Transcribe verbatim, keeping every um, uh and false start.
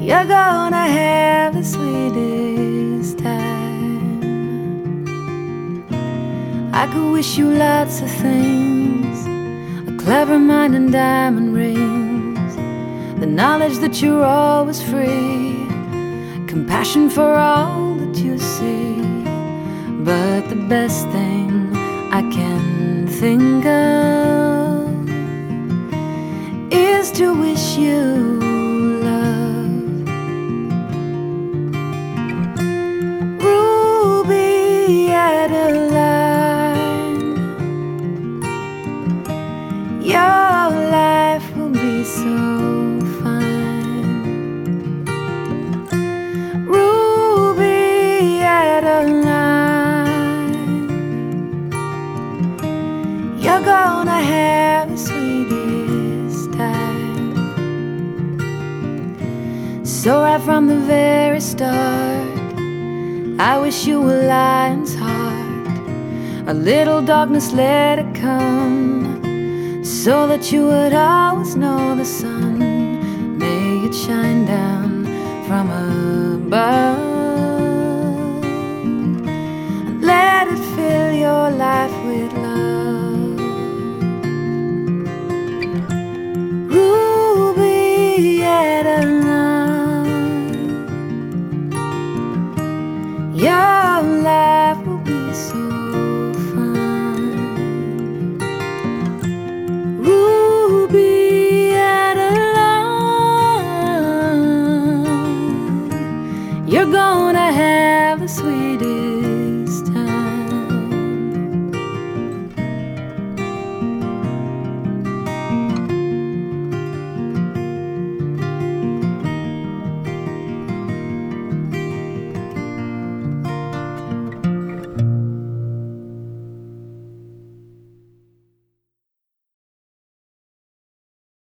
You're gonna have the sweetest time. I could wish you lots of things, a clever mind and diamond rings, the knowledge that you're always free, compassion for all that you see. But the best thing I can think of is to wish you love. Ruby Adeline, your life will be so fine. Ruby Adeline, you're gonna have the sweetest time. So right from the very start, I wish you a lion's heart. A little darkness, let it come, so that you would always know the sun. May it shine down from above, and let it fill your life